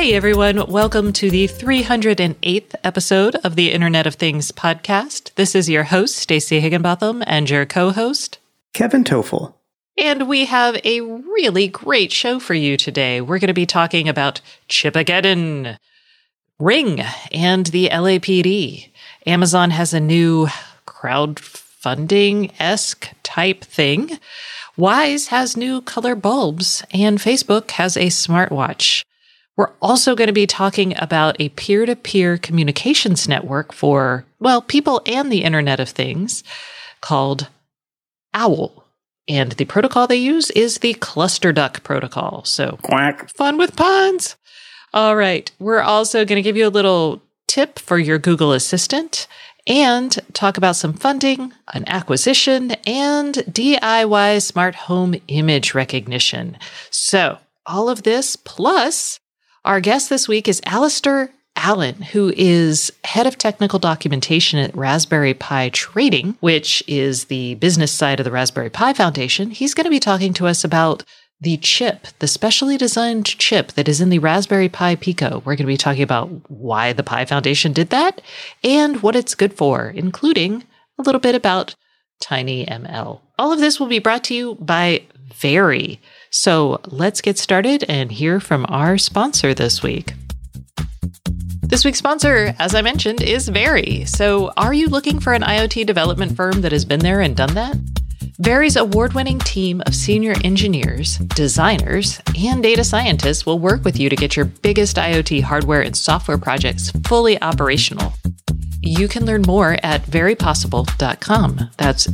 Hey everyone, welcome to the 308th episode of the Internet of Things podcast. This is your host, Stacey Higginbotham, and your co-host, Kevin Toffel. And we have a really great show for you today. We're going to be talking about Chipageddon, Ring, and the LAPD. Amazon has a new crowdfunding-esque type thing. Wyze has new color bulbs, and Facebook has a smartwatch. We're also going to be talking about a peer-to-peer communications network for, well, people and the Internet of Things called OWL. And the protocol they use is the ClusterDuck protocol. So, Quack. Fun with puns. All right. We're also going to give you a little tip for your Google Assistant and talk about some funding, an acquisition, and DIY smart home image recognition. So, all of this plus our guest this week is Alistair Allen, who is head of technical documentation at Raspberry Pi Trading, which is the business side of the Raspberry Pi Foundation. He's going to be talking to us about the chip, the specially designed chip that is in the Raspberry Pi Pico. We're going to be talking about why the Pi Foundation did that and what it's good for, including a little bit about TinyML. All of this will be brought to you by Very. So let's get started and hear from our sponsor this week. This week's sponsor, as I mentioned, is Very. So are you looking for an IoT development firm that has been there and done that? Very's award-winning team of senior engineers, designers, and data scientists will work with you to get your biggest IoT hardware and software projects fully operational. You can learn more at verypossible.com. That's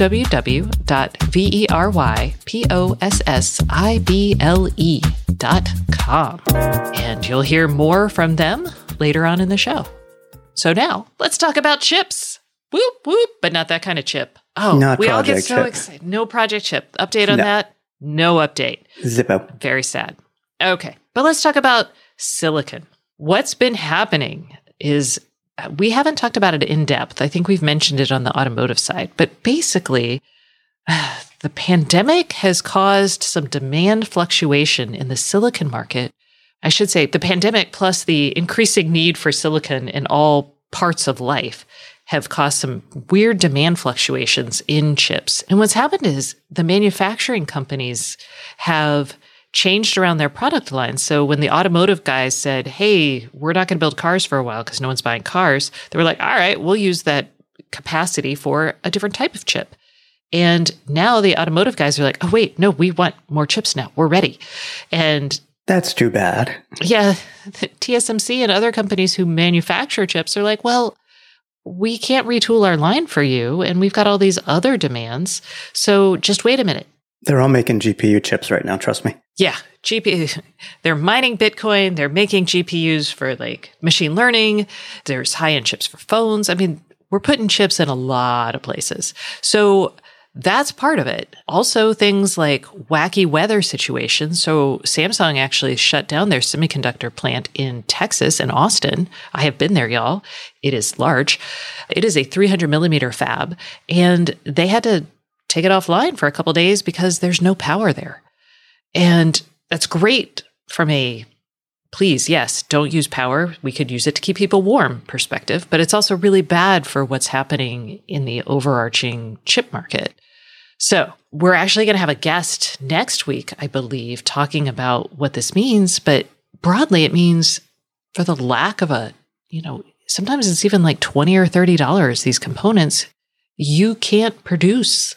www.verypossible.com. And you'll hear more from them later on in the show. So now, let's talk about chips. Whoop, whoop, but not that kind of chip. Oh, not we all get Project so Chip. excited. No Project Chip. Update on that? No update. Zippo. Very sad. Okay, but let's talk about silicon. What's been happening is we haven't talked about it in depth. I think we've mentioned it on the automotive side, but basically, the pandemic has caused some demand fluctuation in the silicon market. I should say the pandemic plus the increasing need for silicon in all parts of life have caused some weird demand fluctuations in chips. And what's happened is the manufacturing companies have changed around their product lines. So when the automotive guys said, hey, we're not going to build cars for a while because no one's buying cars, they were like, all right, we'll use that capacity for a different type of chip. And now the automotive guys are like, oh, wait, no, we want more chips now. We're ready. And that's too bad. Yeah, TSMC and other companies who manufacture chips are like, well, we can't retool our line for you, and we've got all these other demands. So just wait a minute. They're all making GPU chips right now, trust me. Yeah, GPU. They're mining Bitcoin. They're making GPUs for like machine learning. There's high-end chips for phones. I mean, we're putting chips in a lot of places. So that's part of it. Also, things like wacky weather situations. So Samsung actually shut down their semiconductor plant in Texas and Austin. I have been there, y'all. It is large. It is a 300 millimeter fab, and they had to take it offline for a couple of days because there's no power there. And that's great from a, please, yes, don't use power. We could use it to keep people warm perspective, but it's also really bad for what's happening in the overarching chip market. So we're actually going to have a guest next week, I believe, talking about what this means. But broadly, it means for the lack of sometimes it's even like $20 or $30, these components, you can't produce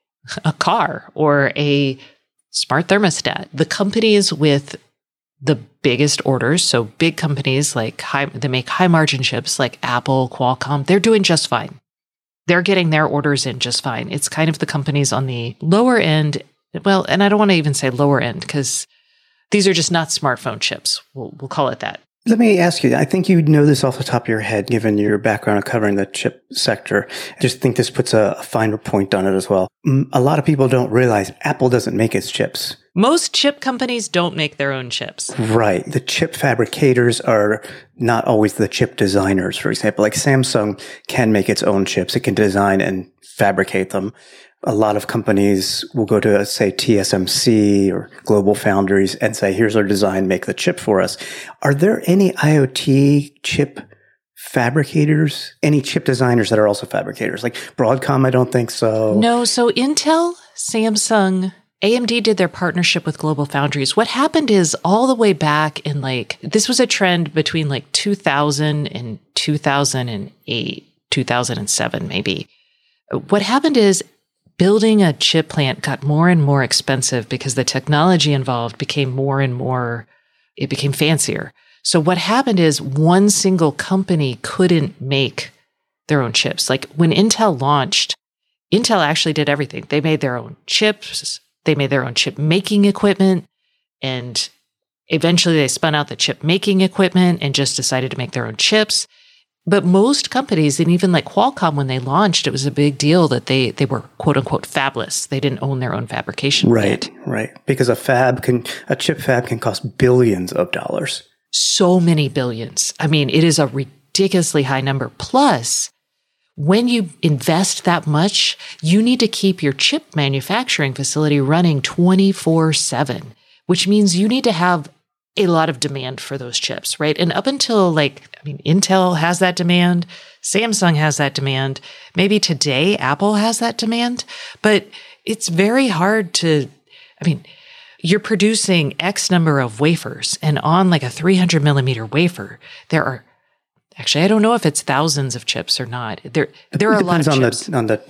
a car or a smart thermostat. The companies with the biggest orders, so big companies like they make high margin chips like Apple, Qualcomm, they're doing just fine. They're getting their orders in just fine. It's kind of the companies on the lower end. Well, and I don't want to even say lower end because these are just not smartphone chips. We'll call it that. Let me ask you, I think you know this off the top of your head, given your background of covering the chip sector. I just think this puts a finer point on it as well. A lot of people don't realize Apple doesn't make its chips. Most chip companies don't make their own chips. Right. The chip fabricators are not always the chip designers, for example. Like Samsung can make its own chips. It can design and fabricate them. a lot of companies will go to, say, TSMC or Global Foundries and say, here's our design, make the chip for us. Are there any IoT chip fabricators, any chip designers that are also fabricators? Like Broadcom, I don't think so. No, so Intel, Samsung, AMD did their partnership with Global Foundries. What happened is all the way back in this was a trend between 2000 and 2008, 2007 maybe. What happened is building a chip plant got more and more expensive because the technology involved became more and more, it became fancier. So what happened is one single company couldn't make their own chips. Like when Intel launched, Intel actually did everything. They made their own chips. They made their own chip making equipment. And eventually they spun out the chip making equipment and just decided to make their own chips. But most companies, and even like Qualcomm, when they launched, it was a big deal that they were quote unquote fabless. They didn't own their own fabrication plant. Right. Because a chip fab can cost billions of dollars. So many billions. I mean, it is a ridiculously high number. Plus, when you invest that much, you need to keep your chip manufacturing facility running 24/7, which means you need to have a lot of demand for those chips, right? And up until Intel has that demand, Samsung has that demand, maybe today Apple has that demand, but it's very hard you're producing X number of wafers, and on a 300 millimeter wafer, there are, actually, I don't know if it's thousands of chips or not. There are a lot of chips.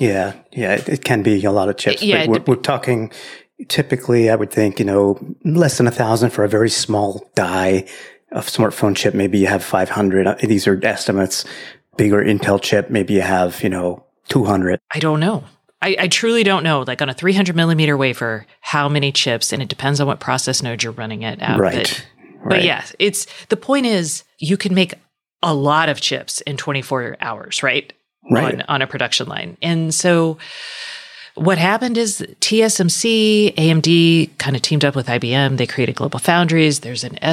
It can be a lot of chips. Yeah, but we're talking typically, I would think, less than 1,000 for a very small die of smartphone chip. Maybe you have 500. These are estimates. Bigger Intel chip, maybe you have, 200. I don't know. I truly don't know. Like on a 300 millimeter wafer, how many chips, and it depends on what process node you're running it at. Right. But yeah, the point is you can make a lot of chips in 24 hours, right? On a production line. And so what happened is TSMC, AMD kind of teamed up with IBM. They created Global Foundries. There's an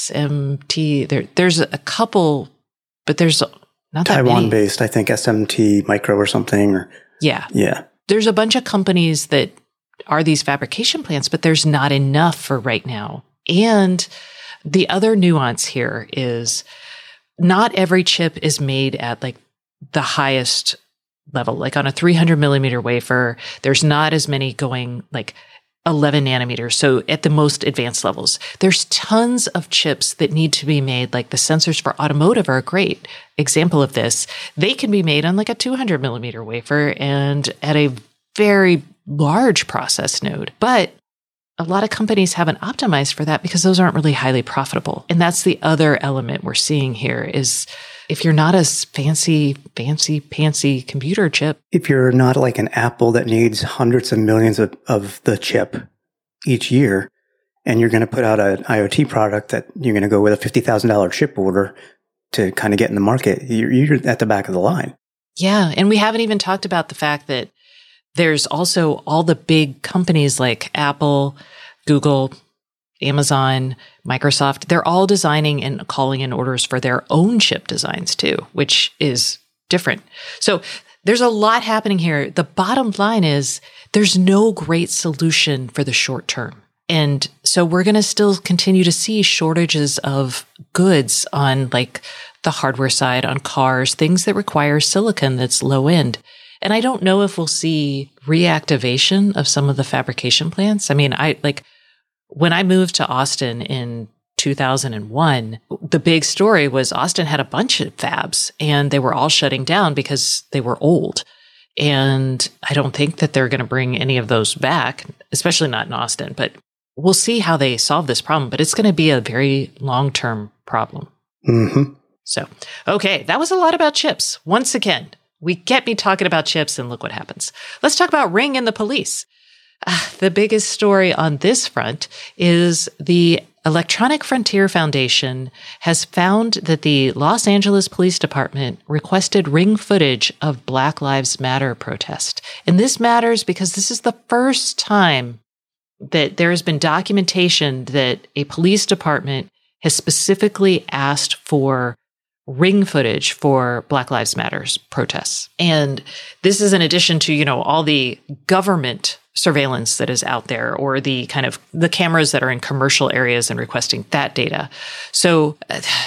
SMT. There's a couple, but there's not that many. Taiwan-based, I think, SMT Micro or something. Yeah. There's a bunch of companies that are these fabrication plants, but there's not enough for right now. And the other nuance here is not every chip is made at the highest level. Like on a 300 millimeter wafer, there's not as many going 11 nanometers. So at the most advanced levels, there's tons of chips that need to be made. Like the sensors for automotive are a great example of this. They can be made on a 200 millimeter wafer and at a very large process node. But a lot of companies haven't optimized for that because those aren't really highly profitable. And that's the other element we're seeing here is if you're not a fancy computer chip. If you're not like an Apple that needs hundreds of millions of the chip each year, and you're going to put out an IoT product that you're going to go with a $50,000 chip order to kind of get in the market, you're at the back of the line. Yeah. And we haven't even talked about the fact that there's also all the big companies like Apple, Google, Amazon, Microsoft. They're all designing and calling in orders for their own chip designs too, which is different. So there's a lot happening here. The bottom line is there's no great solution for the short term. And so we're going to still continue to see shortages of goods on the hardware side, on cars, things that require silicon that's low end. And I don't know if we'll see reactivation of some of the fabrication plants. I mean, when I moved to Austin in 2001, the big story was Austin had a bunch of fabs and they were all shutting down because they were old. And I don't think that they're going to bring any of those back, especially not in Austin. But we'll see how they solve this problem. But it's going to be a very long-term problem. Mm-hmm. So, okay, that was a lot about chips. Once again, we get me talking about chips and look what happens. Let's talk about Ring and the police. The biggest story on this front is the Electronic Frontier Foundation has found that the Los Angeles Police Department requested Ring footage of Black Lives Matter protest. And this matters because this is the first time that there has been documentation that a police department has specifically asked for Ring footage for Black Lives Matters protests. And this is in addition to, all the government surveillance that is out there, or the kind of the cameras that are in commercial areas and requesting that data. So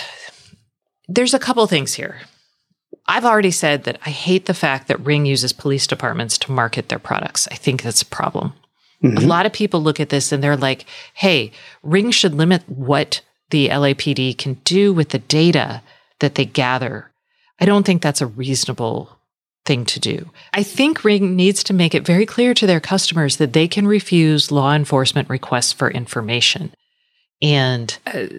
there's a couple things here. I've already said that I hate the fact that Ring uses police departments to market their products. I think that's a problem. Mm-hmm. A lot of people look at this and they're like, hey, Ring should limit what the LAPD can do with the data that they gather. I don't think that's a reasonable thing to do. I think Ring needs to make it very clear to their customers that they can refuse law enforcement requests for information. And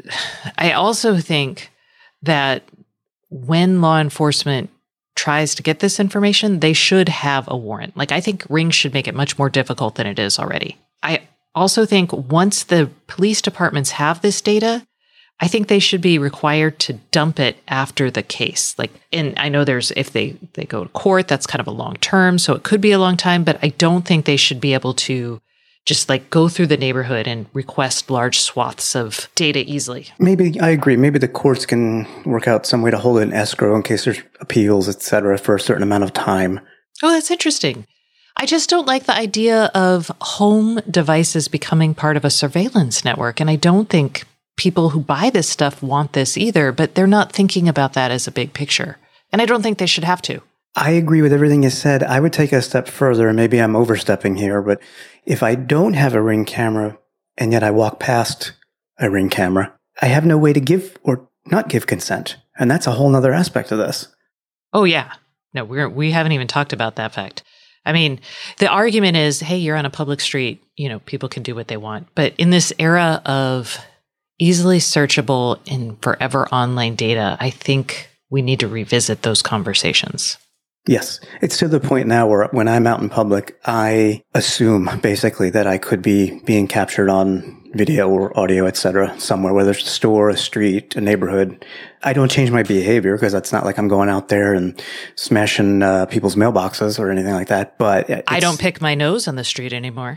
I also think that when law enforcement tries to get this information, they should have a warrant. Like, I think Ring should make it much more difficult than it is already. I also think once the police departments have this data, I think they should be required to dump it after the case. And I know if they go to court, that's kind of a long term, so it could be a long time, but I don't think they should be able to just go through the neighborhood and request large swaths of data easily. Maybe, I agree. Maybe the courts can work out some way to hold it in escrow in case there's appeals, et cetera, for a certain amount of time. Oh, that's interesting. I just don't like the idea of home devices becoming part of a surveillance network. And I don't think people who buy this stuff want this either, but they're not thinking about that as a big picture. And I don't think they should have to. I agree with everything you said. I would take it a step further, and maybe I'm overstepping here, but if I don't have a Ring camera and yet I walk past a Ring camera, I have no way to give or not give consent. And that's a whole nother aspect of this. Oh, yeah. No, we haven't even talked about that fact. I mean, the argument is, hey, you're on a public street, people can do what they want. But in this era of easily searchable and forever online data, I think we need to revisit those conversations. Yes. It's to the point now where when I'm out in public, I assume basically that I could be being captured on video or audio, et cetera, somewhere, whether it's a store, a street, a neighborhood. I don't change my behavior because it's not like I'm going out there and smashing people's mailboxes or anything like that. But I don't pick my nose on the street anymore.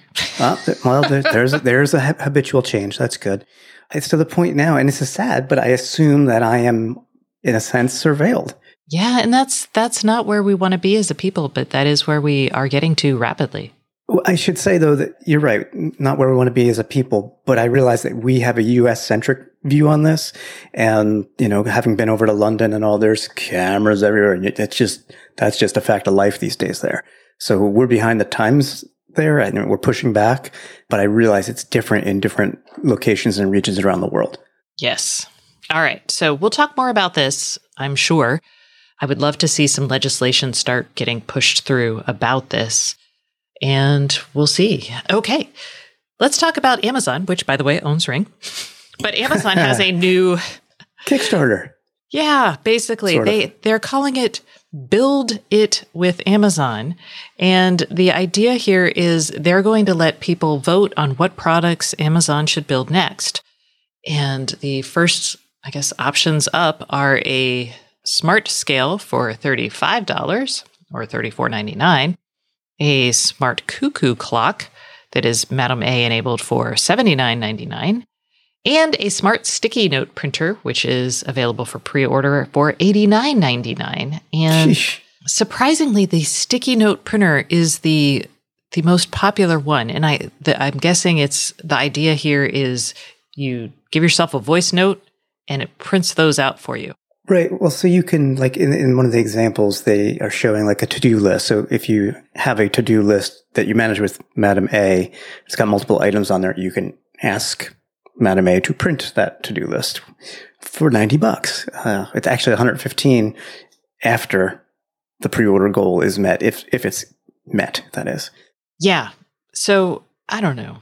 There's a habitual change. That's good. It's to the point now, and this is sad, but I assume that I am, in a sense, surveilled. Yeah, and that's not where we want to be as a people, but that is where we are getting to rapidly. Well, I should say, though, that you're right, not where we want to be as a people, but I realize that we have a U.S.-centric view on this. And, having been over to London and all, there's cameras everywhere, and that's just a fact of life these days there. So we're behind the times there, and we're pushing back, but I realize it's different in different locations and regions around the world. Yes. All right. So we'll talk more about this, I'm sure. I would love to see some legislation start getting pushed through about this, and we'll see. Okay. Let's talk about Amazon, which, by the way, owns Ring. But Amazon has a new Kickstarter. Yeah, basically. They're calling it Build It with Amazon. And the idea here is they're going to let people vote on what products Amazon should build next. And the first, options up are a smart scale for $35 or $34.99, a smart cuckoo clock that is Madam A enabled for $79.99, and a smart sticky note printer, which is available for pre-order for $89.99. And Sheesh. Surprisingly, the sticky note printer is the most popular one. And I'm guessing the idea here is you give yourself a voice note and it prints those out for you. Right. Well, so you can, in one of the examples, they are showing a to-do list. So if you have a to-do list that you manage with Madam A, it's got multiple items on there. You can ask Madam A to print that to-do list for $90. It's actually $115 after the pre-order goal is met, if it's met, that is. Yeah. So I don't know.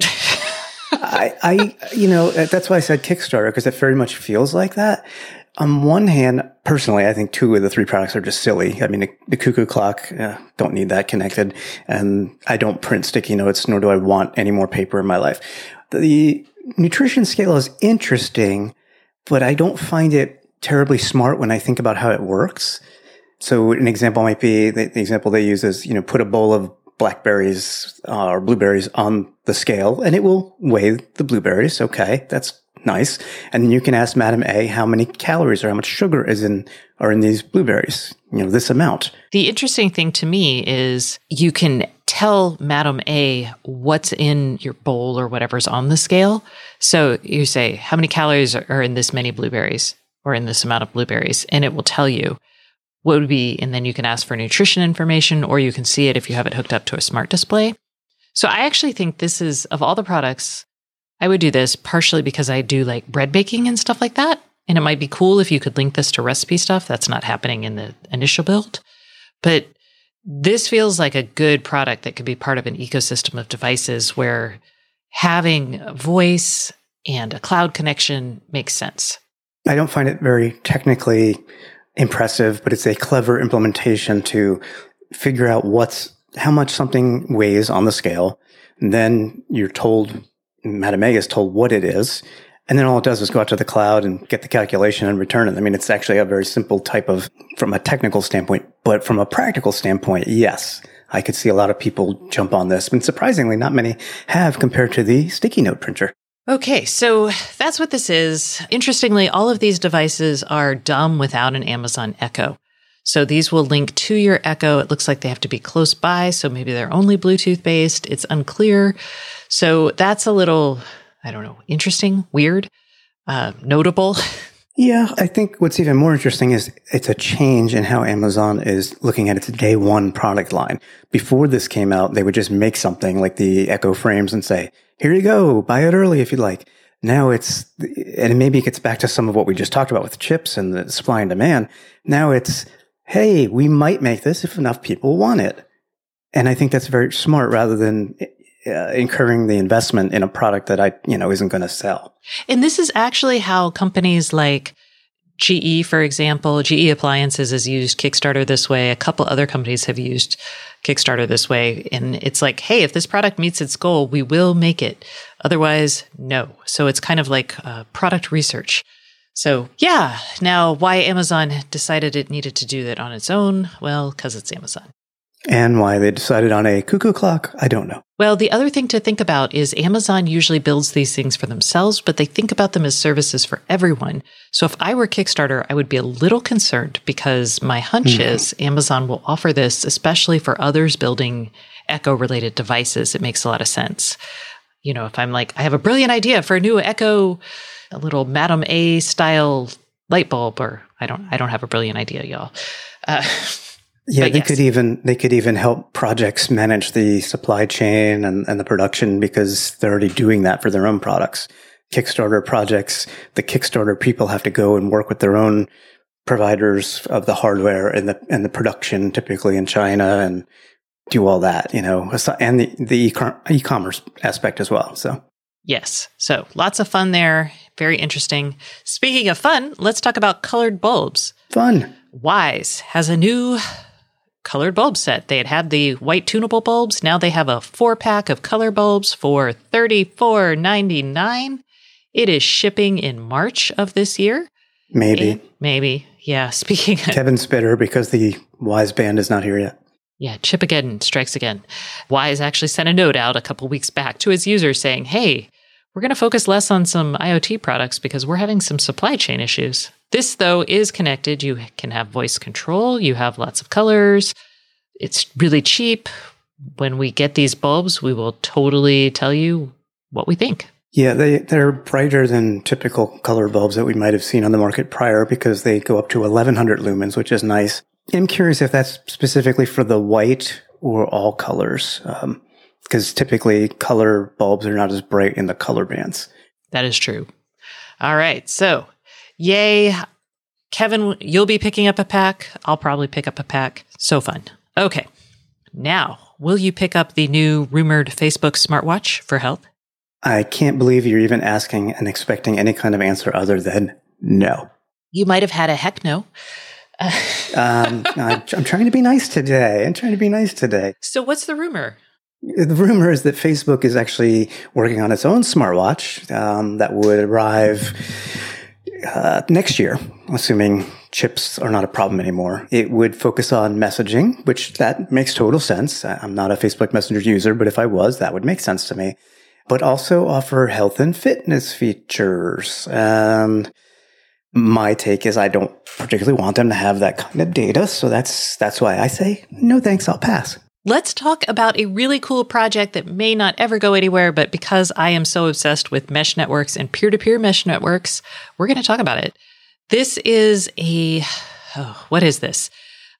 That's why I said Kickstarter, because it very much feels like that. On one hand, personally, I think 2 of the 3 products are just silly. I mean, the cuckoo clock, don't need that connected. And I don't print sticky notes, nor do I want any more paper in my life. The nutrition scale is interesting, but I don't find it terribly smart when I think about how it works. So an example might be, the example they use is, put a bowl of blackberries or blueberries on the scale and it will weigh the blueberries. Okay. That's Nice. And then you can ask Madam A how many calories or how much sugar are in these blueberries. This amount. The interesting thing to me is you can tell Madam A what's in your bowl or whatever's on the scale. So you say, how many calories are in this many blueberries or in this amount of blueberries? And it will tell you what would be, and then you can ask for nutrition information, or you can see it if you have it hooked up to a smart display. So I actually think this is, of all the products, I would do this partially because I do like bread baking and stuff like that. And it might be cool if you could link this to recipe stuff. That's not happening in the initial build. But this feels like a good product that could be part of an ecosystem of devices where having a voice and a cloud connection makes sense. I don't find it very technically impressive, but it's a clever implementation to figure out how much something weighs on the scale. And then Madam A is told what it is. And then all it does is go out to the cloud and get the calculation and return it. I mean, it's actually a very simple from a technical standpoint, but from a practical standpoint, yes, I could see a lot of people jump on this. And surprisingly, not many have compared to the sticky note printer. Okay, so that's what this is. Interestingly, all of these devices are dumb without an Amazon Echo. So these will link to your Echo. It looks like they have to be close by, so maybe they're only Bluetooth based. It's unclear. So that's a little, I don't know, interesting, weird, notable. Yeah, I think what's even more interesting is it's a change in how Amazon is looking at its day one product line. Before this came out, they would just make something like the Echo frames and say, here you go, buy it early if you'd like. Now and maybe it gets back to some of what we just talked about with chips and the supply and demand. Now it's, hey, we might make this if enough people want it. And I think that's very smart rather than incurring the investment in a product that isn't going to sell. And this is actually how companies like GE, for example, GE Appliances has used Kickstarter this way. A couple other companies have used Kickstarter this way. And it's like, hey, if this product meets its goal, we will make it. Otherwise, no. So it's kind of like product research. So yeah, now why Amazon decided it needed to do that on its own? Well, because it's Amazon. And why they decided on a cuckoo clock, I don't know. Well, the other thing to think about is Amazon usually builds these things for themselves, but they think about them as services for everyone. So if I were Kickstarter, I would be a little concerned because my hunch is Amazon will offer this, especially for others building Echo-related devices. It makes a lot of sense. If I'm like, I have a brilliant idea for a new Echo, a little Madam A style light bulb, or I don't have a brilliant idea, y'all. Yeah, they could even help projects manage the supply chain and the production because they're already doing that for their own products. Kickstarter projects, the Kickstarter people have to go and work with their own providers of the hardware and the production, typically in China, and do all that, and the e-commerce aspect as well. So yes, so lots of fun there. Very interesting. Speaking of fun, let's talk about colored bulbs. Fun. Wyze has a new colored bulb set. They had the white tunable bulbs. Now they have a 4-pack of color bulbs for $34.99. It is shipping in March of this year. Maybe. Yeah. Speaking of Kevin's bitter because the Wyze band is not here yet. Yeah. Chip again strikes again. Wyze actually sent a note out a couple weeks back to his users saying, hey, we're going to focus less on some IoT products because we're having some supply chain issues. This, though, is connected. You can have voice control. You have lots of colors. It's really cheap. When we get these bulbs, we will totally tell you what we think. Yeah, they're brighter than typical color bulbs that we might have seen on the market prior because they go up to 1100 lumens, which is nice. I'm curious if that's specifically for the white or all colors, because typically color bulbs are not as bright in the color bands. That is true. All right, so yay. Kevin, you'll be picking up a pack. I'll probably pick up a pack. So fun. Okay. Now, will you pick up the new rumored Facebook smartwatch for health? I can't believe you're even asking and expecting any kind of answer other than no. You might have had a heck no. I'm trying to be nice today. So what's the rumor? The rumor is that Facebook is actually working on its own smartwatch that would arrive next year, assuming chips are not a problem anymore. It would focus on messaging, which that makes total sense. I'm not a Facebook Messenger user, but if I was, that would make sense to me. but also offer health and fitness features. And my take is I don't particularly want them to have that kind of data. So that's why I say, no thanks, I'll pass. Let's talk about a really cool project that may not ever go anywhere, but because I am so obsessed with mesh networks and peer-to-peer mesh networks, we're going to talk about it. This is what is this?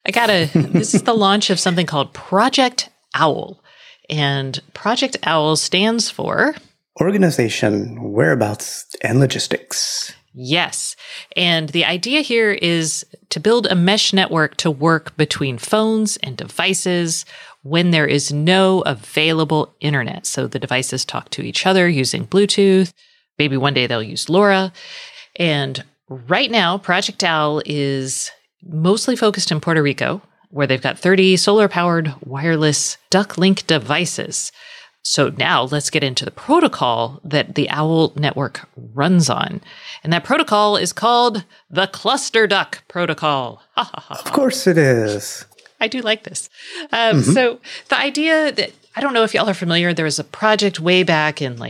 This is the launch of something called Project OWL. And Project OWL stands for Organization, Whereabouts, and Logistics. Yes. And the idea here is to build a mesh network to work between phones and devices when there is no available internet. So the devices talk to each other using Bluetooth. Maybe one day they'll use LoRa. And right now, Project OWL is mostly focused in Puerto Rico, where they've got 30 solar-powered wireless DuckLink devices. So now let's get into the protocol that the OWL network runs on. And that protocol is called the ClusterDuck protocol. Of course it is. I do like this. So the idea that, I don't know if y'all are familiar, there was a project way back in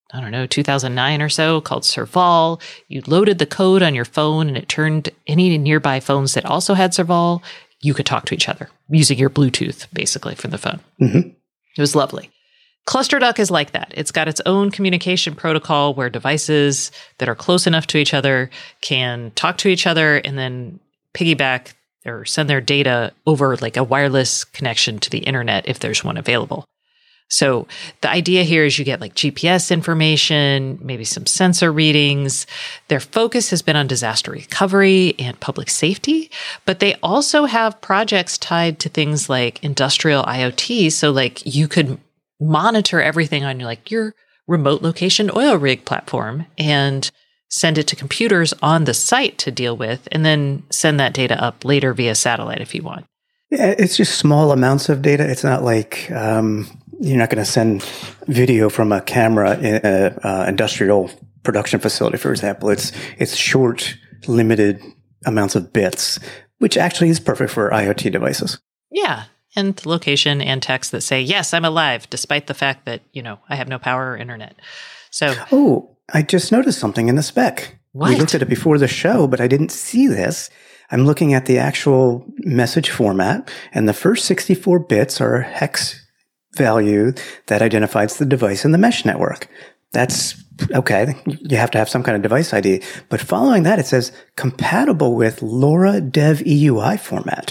2009 or so called Serval. You loaded the code on your phone and it turned any nearby phones that also had Serval. You could talk to each other using your Bluetooth, basically, from the phone. Mm-hmm. It was lovely. ClusterDuck is like that. It's got its own communication protocol where devices that are close enough to each other can talk to each other and then piggyback or send their data over like a wireless connection to the internet if there's one available. So the idea here is you get like GPS information, maybe some sensor readings. Their focus has been on disaster recovery and public safety, but they also have projects tied to things like industrial IoT. So like you could monitor everything on your remote location oil rig platform and send it to computers on the site to deal with, and then send that data up later via satellite if you want. Yeah, it's just small amounts of data. It's not like you're not going to send video from a camera in an industrial production facility, for example. It's short, limited amounts of bits, which actually is perfect for IoT devices. Yeah. And location and text that say, yes, I'm alive, despite the fact that, I have no power or internet. So, oh, I just noticed something in the spec. What? We looked at it before the show, but I didn't see this. I'm looking at the actual message format, and the first 64 bits are a hex value that identifies the device in the mesh network. That's okay. You have to have some kind of device ID. But following that, it says compatible with LoRa Dev EUI format.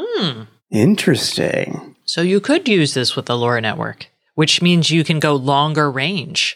Interesting. So you could use this with the LoRa network, which means you can go longer range.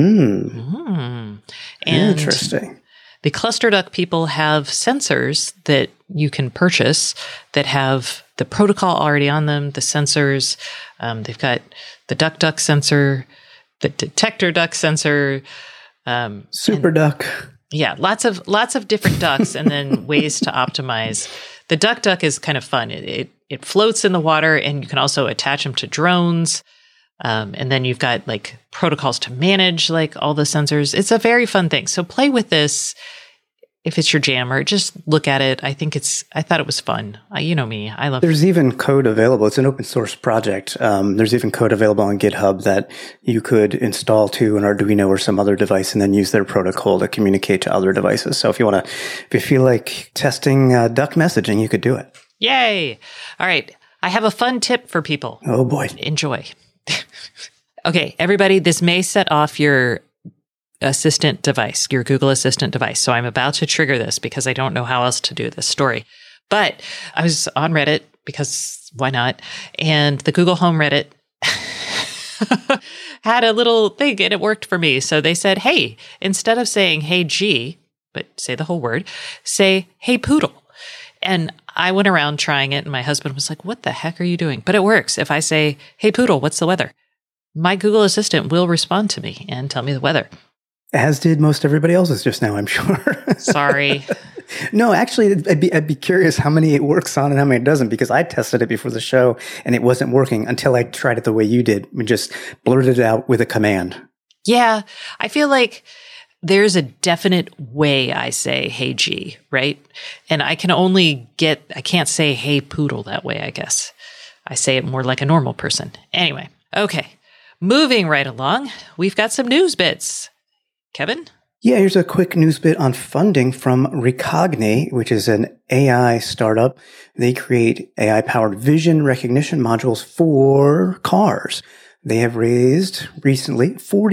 And interesting. The ClusterDuck people have sensors that you can purchase that have the protocol already on them, the sensors. They've got the DuckDuck sensor, the detector duck sensor. Super duck. Yeah, lots of different ducks and then ways to optimize. The DuckDuck is kind of fun. It floats in the water, and you can also attach them to drones. And then you've got like protocols to manage like all the sensors. It's a very fun thing. So play with this if it's your jam, or just look at it. I thought it was fun. You know me. I love. There's even code available. It's an open source project. There's even code available on GitHub that you could install to an Arduino or some other device and then use their protocol to communicate to other devices. So if you feel like testing duck messaging, you could do it. Yay. All right. I have a fun tip for people. Oh boy. Enjoy. Okay, everybody, this may set off your assistant device, your Google Assistant device. So I'm about to trigger this because I don't know how else to do this story. But I was on Reddit because why not? And the Google Home Reddit had a little thing and it worked for me. So they said, hey, instead of saying, hey, G, but say the whole word, say, hey, poodle. And I went around trying it and my husband was like, what the heck are you doing? But it works. If I say, hey, poodle, what's the weather? My Google Assistant will respond to me and tell me the weather. As did most everybody else's just now, I'm sure. Sorry. No, actually, I'd be curious how many it works on and how many it doesn't, because I tested it before the show and it wasn't working until I tried it the way you did. We just blurted it out with a command. Yeah, I feel like there's a definite way I say, hey, G, right? And I can't say, hey, poodle that way, I guess. I say it more like a normal person. Anyway, okay. Moving right along, we've got some news bits. Kevin? Yeah, here's a quick news bit on funding from Recogni, which is an AI startup. They create AI-powered vision recognition modules for cars. They have raised recently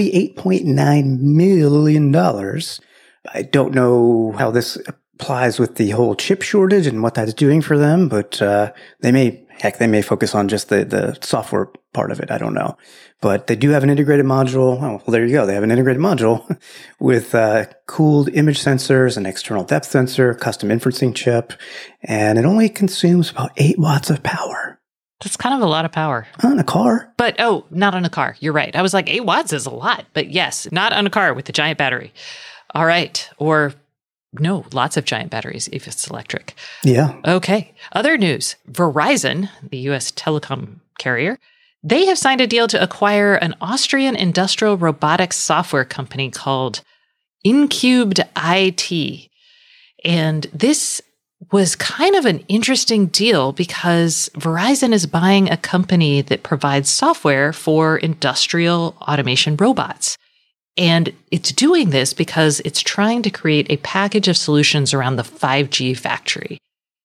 $48.9 million. I don't know how this applies with the whole chip shortage and what that's doing for them, but they may focus on just the software part of it. I don't know. But they do have an integrated module. Oh, well, there you go. They have an integrated module with cooled image sensors, an external depth sensor, custom inferencing chip, and it only consumes about 8 watts of power. That's kind of a lot of power. On a car. But, not on a car. You're right. I was like, 8 watts is a lot. But yes, not on a car with the giant battery. All right. Or no, lots of giant batteries if it's electric. Yeah. Okay. Other news. Verizon, the U.S. telecom carrier, they have signed a deal to acquire an Austrian industrial robotics software company called Incubed IT. And this was kind of an interesting deal because Verizon is buying a company that provides software for industrial automation robots. And it's doing this because it's trying to create a package of solutions around the 5G factory.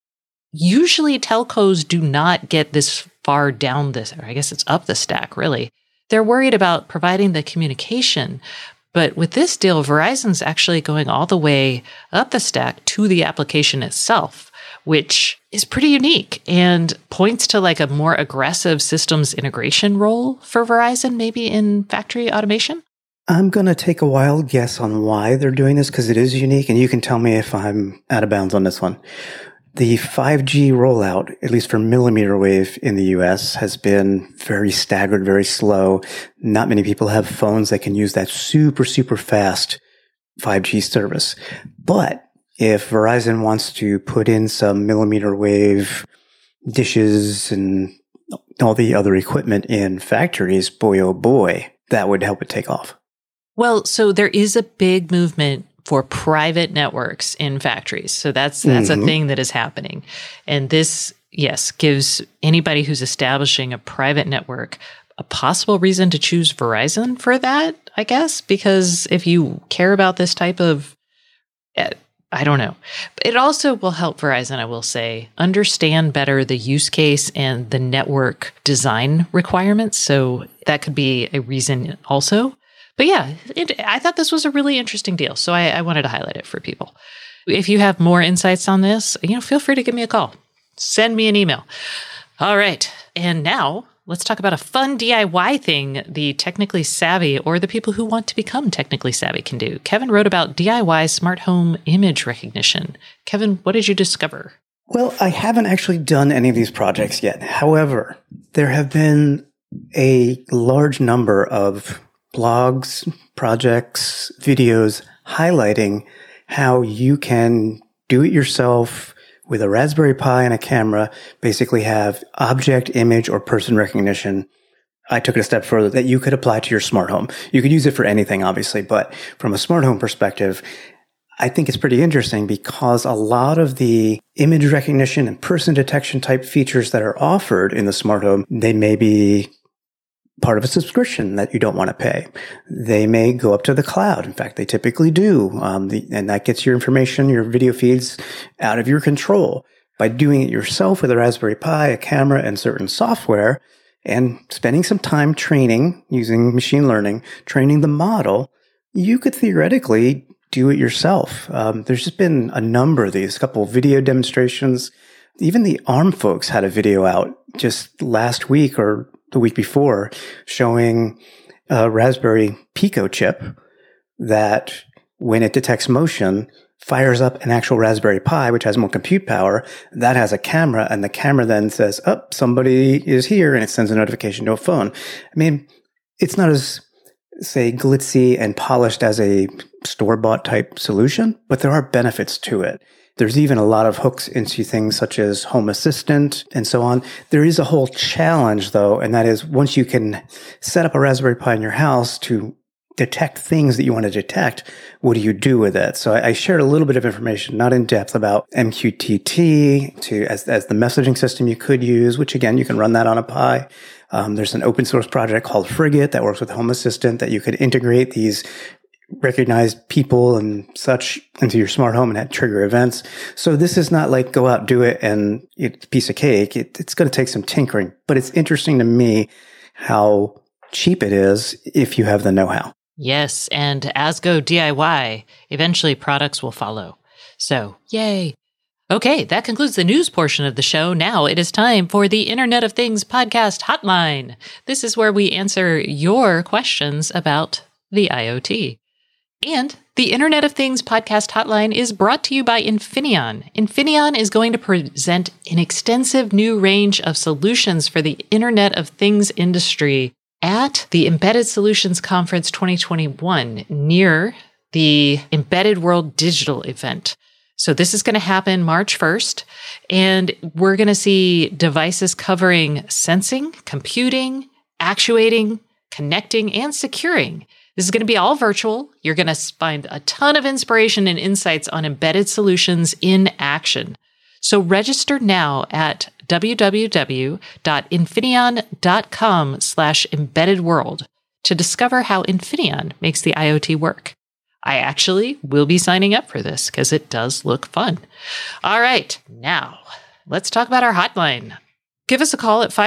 Usually telcos do not get this far down this, or I guess it's up the stack, really. They're worried about providing the communication. But with this deal, Verizon's actually going all the way up the stack to the application itself, which is pretty unique and points to like a more aggressive systems integration role for Verizon, maybe in factory automation. I'm going to take a wild guess on why they're doing this because it is unique, and you can tell me if I'm out of bounds on this one. The 5G rollout, at least for millimeter wave in the US, has been very staggered, very slow. Not many people have phones that can use that super, super fast 5G service. But if Verizon wants to put in some millimeter wave dishes and all the other equipment in factories, boy, oh boy, that would help it take off. Well, so there is a big movement for private networks in factories. So that's a thing that is happening. And this, yes, gives anybody who's establishing a private network a possible reason to choose Verizon for that, I guess, because if you care about this type of, I don't know. It also will help Verizon, I will say, understand better the use case and the network design requirements. So that could be a reason also. But yeah, I thought this was a really interesting deal. So I wanted to highlight it for people. If you have more insights on this, feel free to give me a call. Send me an email. All right. And now let's talk about a fun DIY thing the technically savvy or the people who want to become technically savvy can do. Kevin wrote about DIY smart home image recognition. Kevin, what did you discover? Well, I haven't actually done any of these projects yet. However, there have been a large number of blogs, projects, videos highlighting how you can do it yourself with a Raspberry Pi and a camera, basically have object, image, or person recognition. I took it a step further that you could apply to your smart home. You could use it for anything, obviously, but from a smart home perspective, I think it's pretty interesting because a lot of the image recognition and person detection type features that are offered in the smart home, they may be part of a subscription that you don't want to pay. They may go up to the cloud. In fact, they typically do. And that gets your information, your video feeds out of your control. By doing it yourself with a Raspberry Pi, a camera, and certain software, and spending some time training using machine learning, training the model, you could theoretically do it yourself. There's just been a number of these, a couple of video demonstrations. Even the ARM folks had a video out just last week or the week before showing a Raspberry Pico chip that when it detects motion, fires up an actual Raspberry Pi, which has more compute power. That has a camera, and the camera then says, oh, somebody is here, and it sends a notification to a phone. I mean, it's not as, say, glitzy and polished as a store-bought type solution, but there are benefits to it. There's even a lot of hooks into things such as Home Assistant and so on. There is a whole challenge, though, and that is once you can set up a Raspberry Pi in your house to detect things that you want to detect, what do you do with it? So I shared a little bit of information, not in depth, about MQTT as the messaging system you could use, which again, you can run that on a Pi. There's an open source project called Frigate that works with Home Assistant that you could integrate these recognized people and such into your smart home and trigger events. So this is not like go out, do it, and it's a piece of cake. It's going to take some tinkering. But it's interesting to me how cheap it is if you have the know-how. Yes, and as go DIY, eventually products will follow. So, yay. Okay, that concludes the news portion of the show. Now it is time for the Internet of Things podcast hotline. This is where we answer your questions about the IoT. And the Internet of Things podcast hotline is brought to you by Infineon. Infineon is going to present an extensive new range of solutions for the Internet of Things industry at the Embedded Solutions Conference 2021 near the Embedded World Digital event. So this is going to happen March 1st, and we're going to see devices covering sensing, computing, actuating, connecting, and securing. This is going to be all virtual. You're going to find a ton of inspiration and insights on embedded solutions in action. So register now at www.infineon.com/embeddedworld to discover how Infineon makes the IoT work. I actually will be signing up for this because it does look fun. All right, now let's talk about our hotline. Give us a call at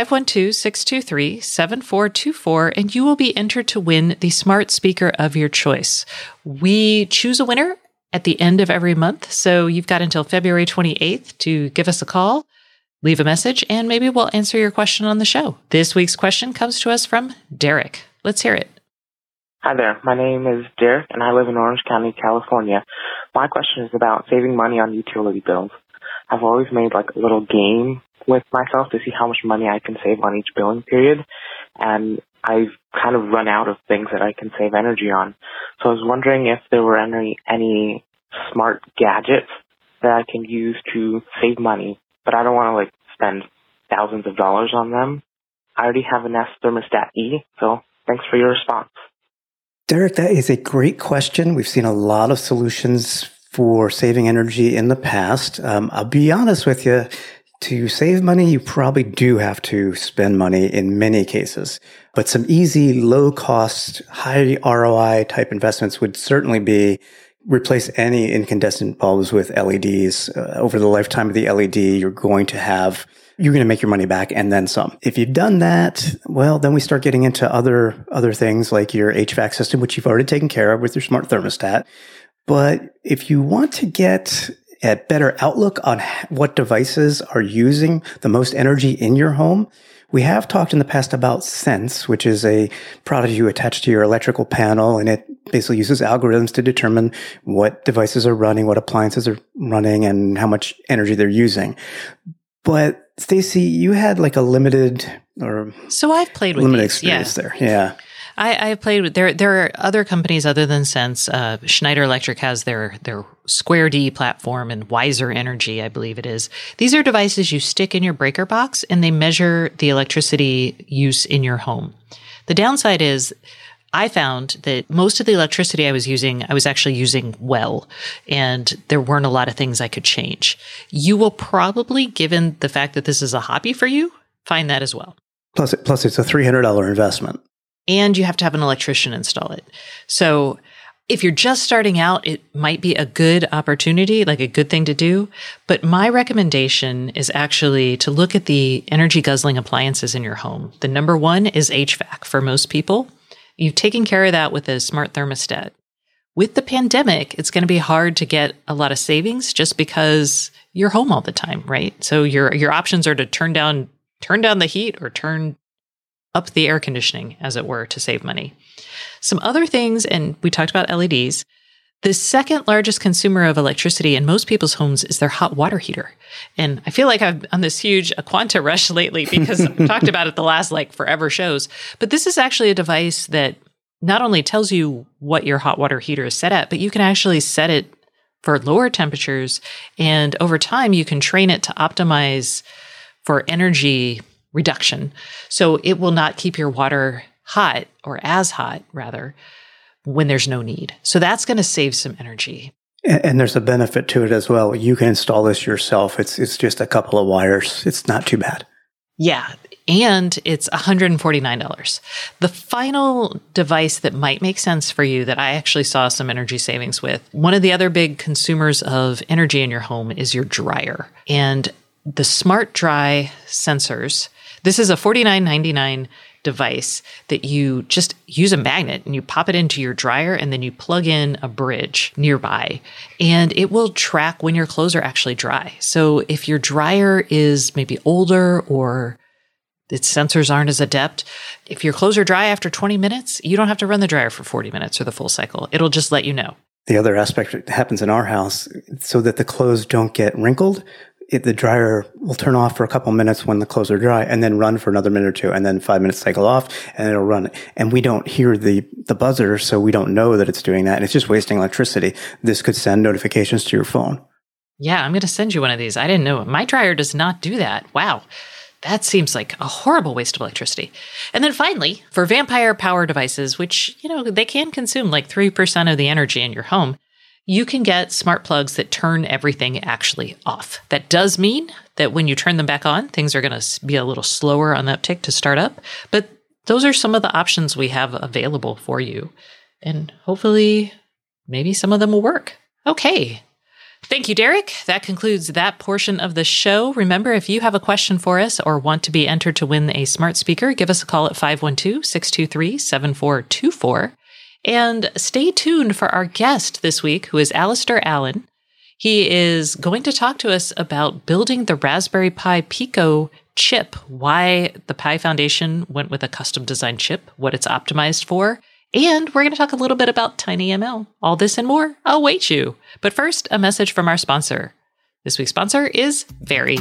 512-623-7424, and you will be entered to win the smart speaker of your choice. We choose a winner at the end of every month, so you've got until February 28th to give us a call, leave a message, and maybe we'll answer your question on the show. This week's question comes to us from Derek. Let's hear it. Hi there. My name is Derek, and I live in Orange County, California. My question is about saving money on utility bills. I've always made like a little game with myself to see how much money I can save on each billing period, and I've kind of run out of things that I can save energy on. So I was wondering if there were any smart gadgets that I can use to save money, but I don't want to like spend thousands of dollars on them. I already have a Nest Thermostat E, so thanks for your response. Derek, that is a great question. We've seen a lot of solutions for saving energy in the past. I'll be honest with you. To save money, you probably do have to spend money in many cases. But some easy, low-cost, high ROI type investments would certainly be replace any incandescent bulbs with LEDs. Over the lifetime of the LED, you're going to make your money back and then some. If you've done that, well, then we start getting into other things like your HVAC system, which you've already taken care of with your smart thermostat. But if you want to get a better outlook on what devices are using the most energy in your home, we have talked in the past about Sense, which is a product you attach to your electrical panel, and it basically uses algorithms to determine what devices are running, what appliances are running, and how much energy they're using. But Stacy, you had like a limited experience there. Yeah. I've played with, there are other companies other than Sense. Schneider Electric has their Square D platform and Wiser Energy, I believe it is. These are devices you stick in your breaker box and they measure the electricity use in your home. The downside is I found that most of the electricity I was actually using well, and there weren't a lot of things I could change. You will probably, given the fact that this is a hobby for you, find that as well. Plus it's a $300 investment. And you have to have an electrician install it. So if you're just starting out, it might be a good opportunity, like a good thing to do. But my recommendation is actually to look at the energy guzzling appliances in your home. The number one is HVAC for most people. You've taken care of that with a smart thermostat. With the pandemic, it's going to be hard to get a lot of savings just because you're home all the time, right? So your options are to turn down the heat or turn up the air conditioning, as it were, to save money. Some other things, and we talked about LEDs. The second largest consumer of electricity in most people's homes is their hot water heater. And I feel like I'm on this huge Aquanta rush lately because I've talked about it the last forever shows. But this is actually a device that not only tells you what your hot water heater is set at, but you can actually set it for lower temperatures. And over time, you can train it to optimize for energy reduction. So it will not keep your water hot, or as hot rather, when there's no need. So that's going to save some energy. And there's a benefit to it as well. You can install this yourself. It's just a couple of wires. It's not too bad. Yeah. and it's $149. The final device that might make sense for you that I actually saw some energy savings with, one of the other big consumers of energy in your home is your dryer. And the Smart Dry sensors, this is a $49.99 device that you just use a magnet and you pop it into your dryer and then you plug in a bridge nearby and it will track when your clothes are actually dry. So if your dryer is maybe older or its sensors aren't as adept, if your clothes are dry after 20 minutes, you don't have to run the dryer for 40 minutes or the full cycle. It'll just let you know. The other aspect that happens in our house, so that the clothes don't get wrinkled, the dryer will turn off for a couple minutes when the clothes are dry and then run for another minute or two and then 5 minutes cycle off and it'll run. And we don't hear the buzzer, so we don't know that it's doing that. And it's just wasting electricity. This could send notifications to your phone. Yeah, I'm going to send you one of these. I didn't know. My dryer does not do that. Wow. That seems like a horrible waste of electricity. And then finally, for Vampire power devices, which, they can consume like 3% of the energy in your home, you can get smart plugs that turn everything actually off. That does mean that when you turn them back on, things are going to be a little slower on the uptick to start up. But those are some of the options we have available for you. And hopefully, maybe some of them will work. Okay. Thank you, Derek. That concludes that portion of the show. Remember, if you have a question for us or want to be entered to win a smart speaker, give us a call at 512-623-7424. And stay tuned for our guest this week, who is Alistair Allen. He is going to talk to us about building the Raspberry Pi Pico chip, why the Pi Foundation went with a custom designed chip, what it's optimized for, and we're going to talk a little bit about TinyML. All this and more await you. But first, a message from our sponsor. This week's sponsor is Very.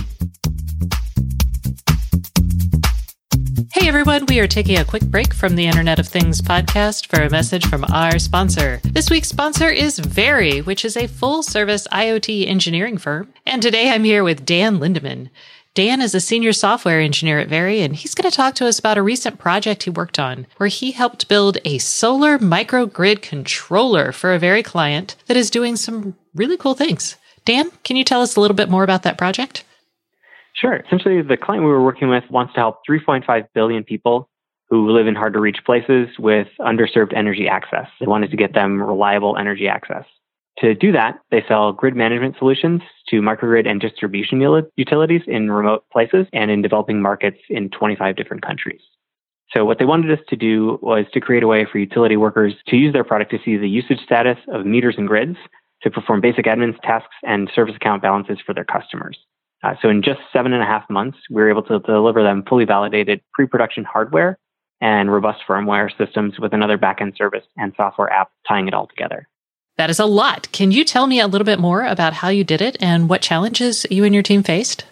Hey everyone, we are taking a quick break from the Internet of Things podcast for a message from our sponsor. This week's sponsor is Very, which is a full-service IoT engineering firm. And today I'm here with Dan Lindemann. Dan is a senior software engineer at Very, and he's going to talk to us about a recent project he worked on where he helped build a solar microgrid controller for a Very client that is doing some really cool things. Dan, can you tell us a little bit more about that project? Sure. Essentially, the client we were working with wants to help 3.5 billion people who live in hard-to-reach places with underserved energy access. They wanted to get them reliable energy access. To do that, they sell grid management solutions to microgrid and distribution utilities in remote places and in developing markets in 25 different countries. So what they wanted us to do was to create a way for utility workers to use their product to see the usage status of meters and grids, to perform basic admin tasks and service account balances for their customers. So in just 7.5 months, we were able to deliver them fully validated pre-production hardware and robust firmware systems with another backend service and software app tying it all together. That is a lot. Can you tell me a little bit more about how you did it and what challenges you and your team faced?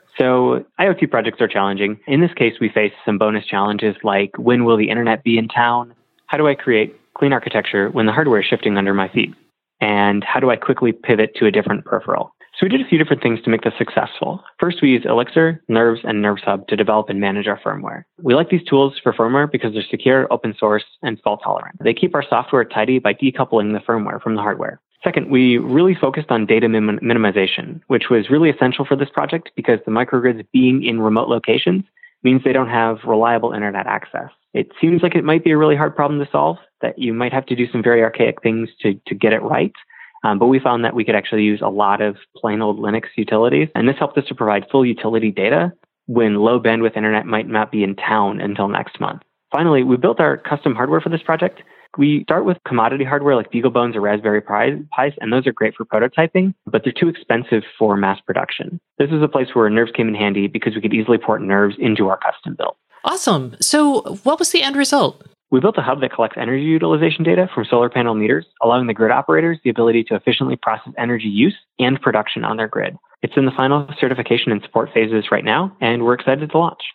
So IoT projects are challenging. In this case, we face some bonus challenges like when will the internet be in town? How do I create clean architecture when the hardware is shifting under my feet? And how do I quickly pivot to a different peripheral? So we did a few different things to make this successful. First, we used Elixir, Nerves, and Nerves Hub to develop and manage our firmware. We like these tools for firmware because they're secure, open source, and fault tolerant. They keep our software tidy by decoupling the firmware from the hardware. Second, we really focused on data minimization, which was really essential for this project because the microgrids being in remote locations means they don't have reliable internet access. It seems like it might be a really hard problem to solve, that you might have to do some very archaic things to get it right. But we found that we could actually use a lot of plain old Linux utilities. And this helped us to provide full utility data when low bandwidth internet might not be in town until next month. Finally, we built our custom hardware for this project. We start with commodity hardware like BeagleBones or Raspberry Pis, and those are great for prototyping, but they're too expensive for mass production. This is a place where Nerves came in handy because we could easily port Nerves into our custom build. Awesome. So what was the end result? We built a hub that collects energy utilization data from solar panel meters, allowing the grid operators the ability to efficiently process energy use and production on their grid. It's in the final certification and support phases right now, and we're excited to launch.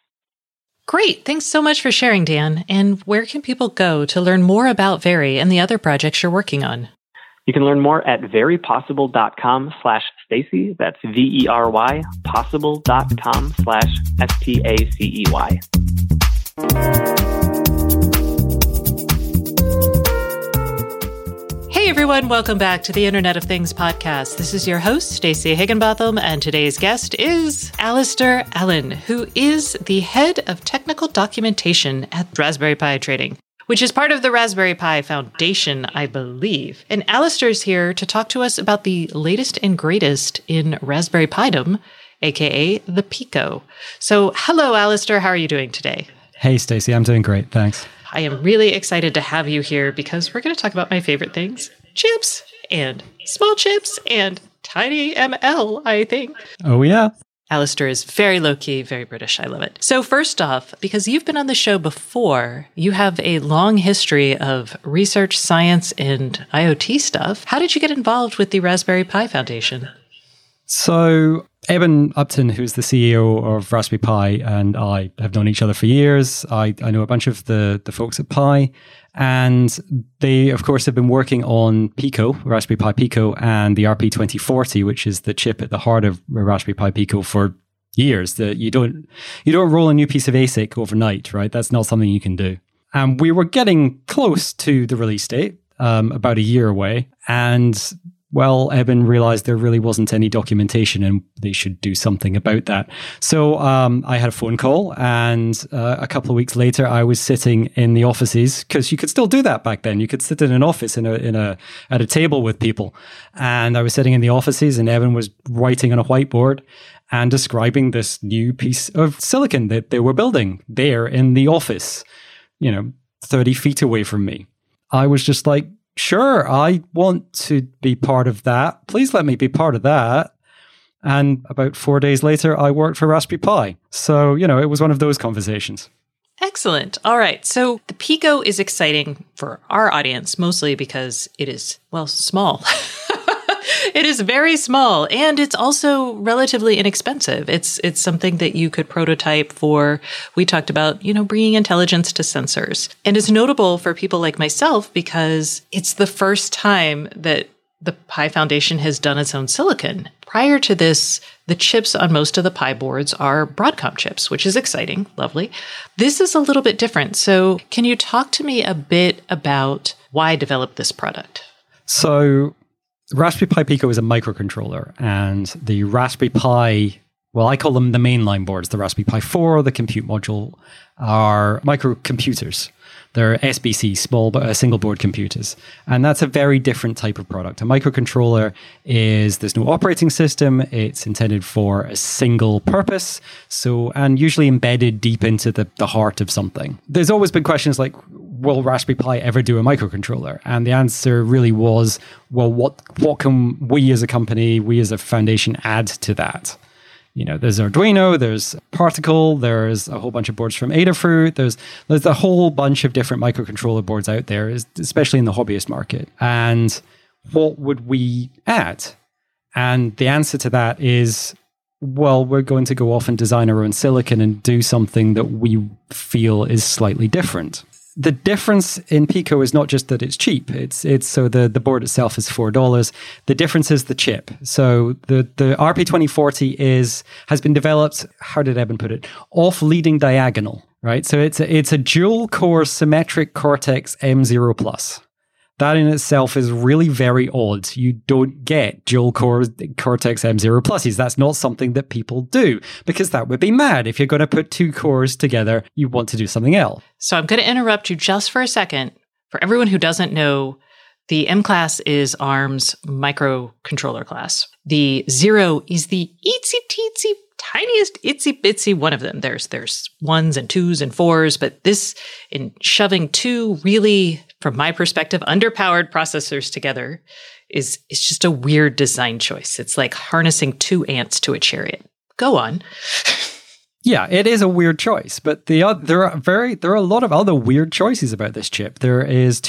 Great. Thanks so much for sharing, Dan. And where can people go to learn more about Very and the other projects you're working on? You can learn more at verypossible.com/Stacey. That's VERY possible.com/STACEY. Hey everyone, welcome back to the Internet of Things podcast. This is your host, Stacey Higginbotham, and today's guest is Alistair Allen, who is the head of technical documentation at Raspberry Pi Trading, which is part of the Raspberry Pi Foundation, I believe. And Alistair's here to talk to us about the latest and greatest in Raspberry Pi-dom, aka the Pico. So, hello, Alistair. How are you doing today? Hey, Stacey. I'm doing great. Thanks. I am really excited to have you here because we're going to talk about my favorite things, chips and small chips and tiny ML, I think. Oh, yeah. Alistair is very low-key, very British. I love it. So first off, because you've been on the show before, you have a long history of research, science, and IoT stuff. How did you get involved with the Raspberry Pi Foundation? So Eben Upton, who's the CEO of Raspberry Pi, and I have known each other for years. I know a bunch of the folks at Pi, and they, of course, have been working on Pico, Raspberry Pi Pico, and the RP2040, which is the chip at the heart of Raspberry Pi Pico for years. That you don't roll a new piece of ASIC overnight, right? That's not something you can do. And we were getting close to the release date, about a year away, and well, Eben realized there really wasn't any documentation and they should do something about that. So I had a phone call, and a couple of weeks later, I was sitting in the offices, because you could still do that back then. You could sit in an office at a table with people. And I was sitting in the offices, and Eben was writing on a whiteboard and describing this new piece of silicon that they were building there in the office, 30 feet away from me. I was just like, sure, I want to be part of that. Please let me be part of that. And about 4 days later, I worked for Raspberry Pi. So, it was one of those conversations. Excellent. All right. So the Pico is exciting for our audience, mostly because it is, small. It is very small, and it's also relatively inexpensive. It's something that you could prototype for. We talked about, bringing intelligence to sensors. And it's notable for people like myself because it's the first time that the Pi Foundation has done its own silicon. Prior to this, the chips on most of the Pi boards are Broadcom chips, which is exciting, lovely. This is a little bit different. So can you talk to me a bit about why develop this product? So Raspberry Pi Pico is a microcontroller, and the Raspberry Pi, I call them the mainline boards. The Raspberry Pi 4, the compute module, are microcomputers. They're SBC, small single board computers. And that's a very different type of product. A microcontroller there's no operating system. It's intended for a single purpose. And usually embedded deep into the heart of something. There's always been questions like, will Raspberry Pi ever do a microcontroller? And the answer really was, what can we as a company, we as a foundation add to that? There's Arduino, there's Particle, there's a whole bunch of boards from Adafruit, there's a whole bunch of different microcontroller boards out there, especially in the hobbyist market. And what would we add? And the answer to that is, we're going to go off and design our own silicon and do something that we feel is slightly different. The difference in Pico is not just that it's cheap. It's so the board itself is $4. The difference is the chip. So the RP2040 has been developed, how did Eben put it? Off leading diagonal, right? So it's a dual core symmetric Cortex M0 Plus. That in itself is really very odd. You don't get dual core Cortex M0 Pluses. That's not something that people do, because that would be mad. If you're going to put two cores together, you want to do something else. So I'm going to interrupt you just for a second. For everyone who doesn't know, the M class is ARM's microcontroller class. The 0 is the itsy-teensy tiniest itsy-bitsy one of them. There's 1s and 2s and 4s, but this, in shoving two really, from my perspective, underpowered processors together is just a weird design choice. It's like harnessing two ants to a chariot. Go on. Yeah, it is a weird choice, but there are a lot of other weird choices about this chip. There is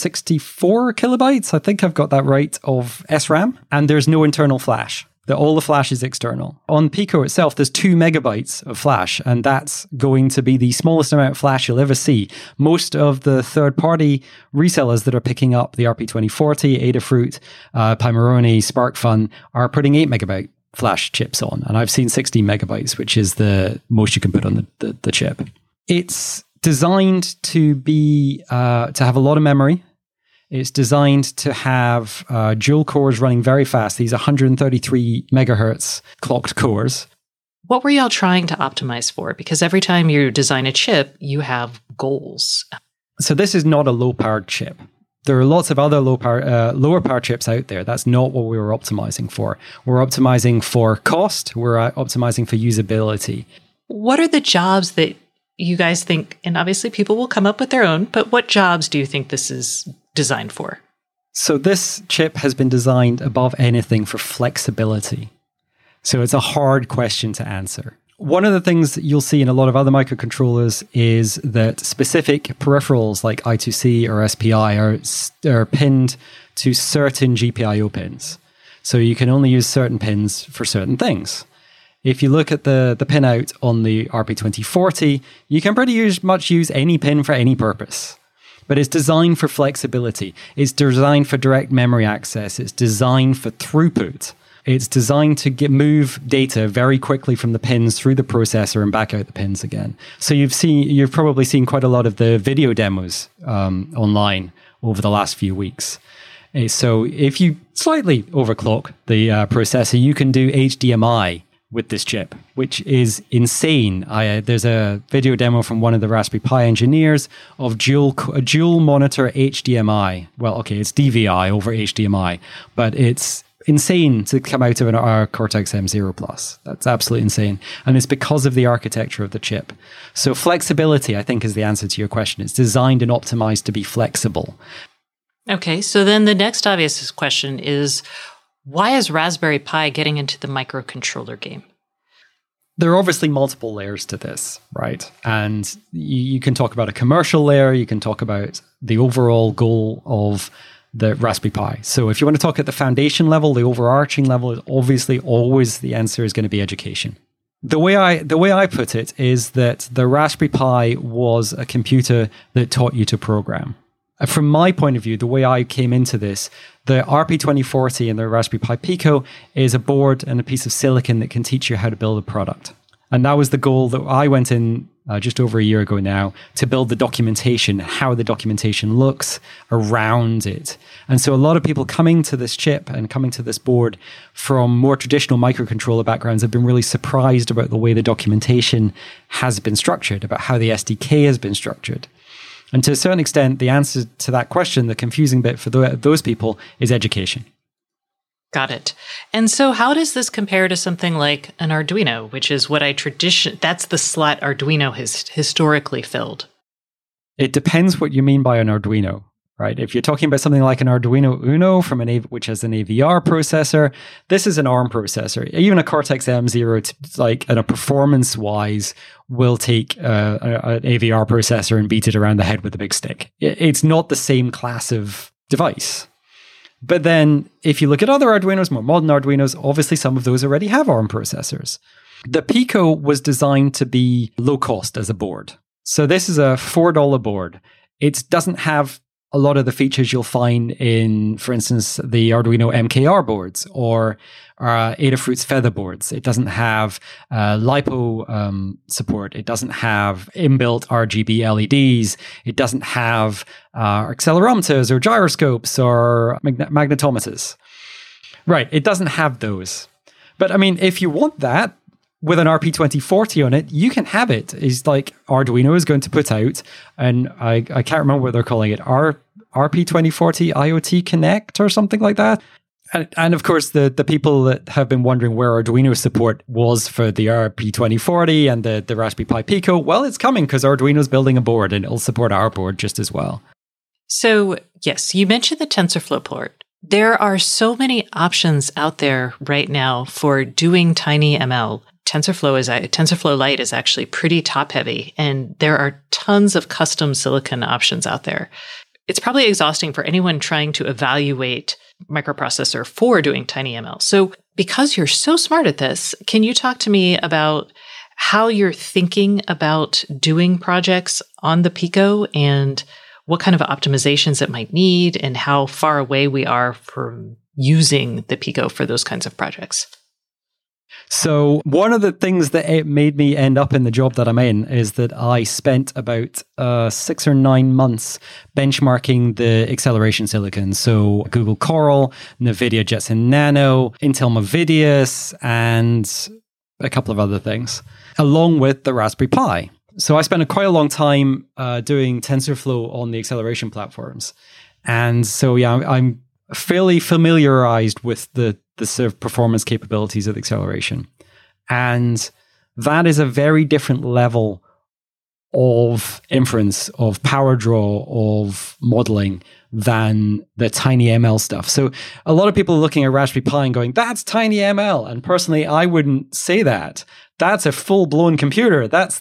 264 kilobytes, I think I've got that right, of SRAM, and there's no internal flash. All the flash is external. On Pico itself, there's 2 megabytes of flash, and that's going to be the smallest amount of flash you'll ever see. Most of the third-party resellers that are picking up the RP2040, Adafruit, Pimeroni, SparkFun are putting 8 megabyte flash chips on, and I've seen 16 megabytes, which is the most you can put on the chip. It's designed to be to have a lot of memory. It's designed to have dual cores running very fast. These 133 megahertz clocked cores. What were y'all trying to optimize for? Because every time you design a chip, you have goals. So this is not a low-powered chip. There are lots of other lower power chips out there. That's not what we were optimizing for. We're optimizing for cost. We're optimizing for usability. What are the jobs that you guys think, and obviously people will come up with their own, but what jobs do you think this is designed for? So this chip has been designed above anything for flexibility. So it's a hard question to answer. One of the things that you'll see in a lot of other microcontrollers is that specific peripherals like I2C or SPI are pinned to certain GPIO pins. So you can only use certain pins for certain things. If you look at the pinout on the RP2040, you can pretty much use any pin for any purpose. But it's designed for flexibility. It's designed for direct memory access. It's designed for throughput. It's designed to move data very quickly from the pins through the processor and back out the pins again. So you've probably seen quite a lot of the video demos online over the last few weeks. So if you slightly overclock the processor, you can do HDMI with this chip, which is insane. There's a video demo from one of the Raspberry Pi engineers of a dual monitor HDMI. Well, okay, it's DVI over HDMI, but it's insane to come out of our Cortex M0 Plus. That's absolutely insane. And it's because of the architecture of the chip. So flexibility, I think, is the answer to your question. It's designed and optimized to be flexible. Okay, so then the next obvious question is, why is Raspberry Pi getting into the microcontroller game? There are obviously multiple layers to this, right? And you can talk about a commercial layer, you can talk about the overall goal of the Raspberry Pi. So if you want to talk at the foundation level, the overarching level, is obviously always the answer is going to be education. The way I put it is that the Raspberry Pi was a computer that taught you to program. From my point of view, the way I came into this, the RP2040 and the Raspberry Pi Pico is a board and a piece of silicon that can teach you how to build a product. And that was the goal that I went in just over a year ago now, to build the documentation, how the documentation looks around it. And so a lot of people coming to this chip and coming to this board from more traditional microcontroller backgrounds have been really surprised about the way the documentation has been structured, about how the SDK has been structured. And to a certain extent, the answer to that question, the confusing bit for those people, is education. Got it. And so how does this compare to something like an Arduino, which is what that's the slot Arduino has historically filled? It depends what you mean by an Arduino, right? If you're talking about something like an Arduino Uno which has an AVR processor, this is an ARM processor. Even a Cortex M0, like in a performance-wise, will take an AVR processor and beat it around the head with a big stick. It's not the same class of device. But then if you look at other Arduinos, more modern Arduinos, obviously some of those already have ARM processors. The Pico was designed to be low cost as a board. So this is a $4 board. It doesn't have a lot of the features you'll find in, for instance, the Arduino MKR boards or Adafruit's Feather boards. It doesn't have LiPo support. It doesn't have inbuilt RGB LEDs. It doesn't have accelerometers or gyroscopes or magnetometers. Right, it doesn't have those. But I mean, if you want that, with an RP2040 on it, you can have it. It's like Arduino is going to put out, and I can't remember what they're calling it, RP2040 IoT Connect or something like that. And of course, the people that have been wondering where Arduino support was for the RP2040 and the Raspberry Pi Pico, well, it's coming because Arduino's building a board and it'll support our board just as well. So, yes, you mentioned the TensorFlow port. There are so many options out there right now for doing TinyML. TensorFlow Lite is actually pretty top heavy, and there are tons of custom silicon options out there. It's probably exhausting for anyone trying to evaluate microprocessor for doing TinyML. So because you're so smart at this, can you talk to me about how you're thinking about doing projects on the Pico and what kind of optimizations it might need and how far away we are from using the Pico for those kinds of projects? So one of the things that it made me end up in the job that I'm in is that I spent about 6 or 9 months benchmarking the acceleration silicon. So Google Coral, NVIDIA Jetson Nano, Intel Movidius, and a couple of other things, along with the Raspberry Pi. So I spent quite a long time doing TensorFlow on the acceleration platforms. And so, yeah, I'm fairly familiarized with the sort of performance capabilities of acceleration. And that is a very different level of inference, of power draw, of modeling than the TinyML stuff. So a lot of people are looking at Raspberry Pi and going, that's TinyML. And personally, I wouldn't say that. That's a full-blown computer. That's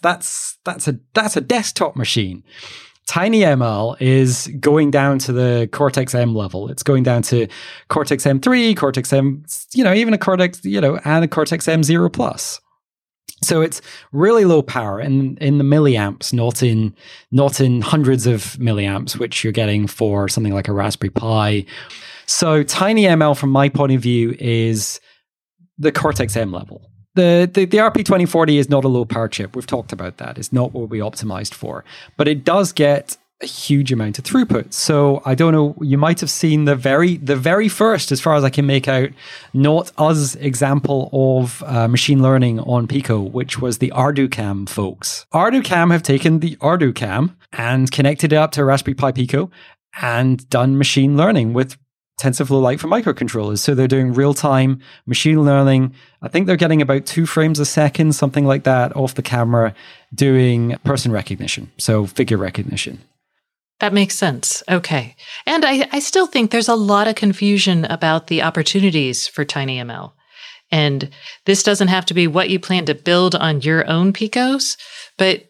a desktop machine. TinyML is going down to the Cortex-M level. It's going down to Cortex-M3, Cortex-M, even a Cortex, and a Cortex-M0 Plus. So it's really low power in the milliamps, not in hundreds of milliamps, which you're getting for something like a Raspberry Pi. So TinyML, from my point of view, is the Cortex-M level. The RP2040 is not a low power chip. We've talked about that. It's not what we optimized for, but it does get a huge amount of throughput. So I don't know, you might have seen the very first, as far as I can make out, not us example of machine learning on Pico, which was the ArduCam folks. ArduCam have taken the ArduCam and connected it up to Raspberry Pi Pico and done machine learning with TensorFlow Lite for microcontrollers. So they're doing real-time machine learning. I think they're getting about 2 frames a second, something like that, off the camera, doing person recognition, so figure recognition. That makes sense. Okay. And I still think there's a lot of confusion about the opportunities for TinyML. And this doesn't have to be what you plan to build on your own Picos, but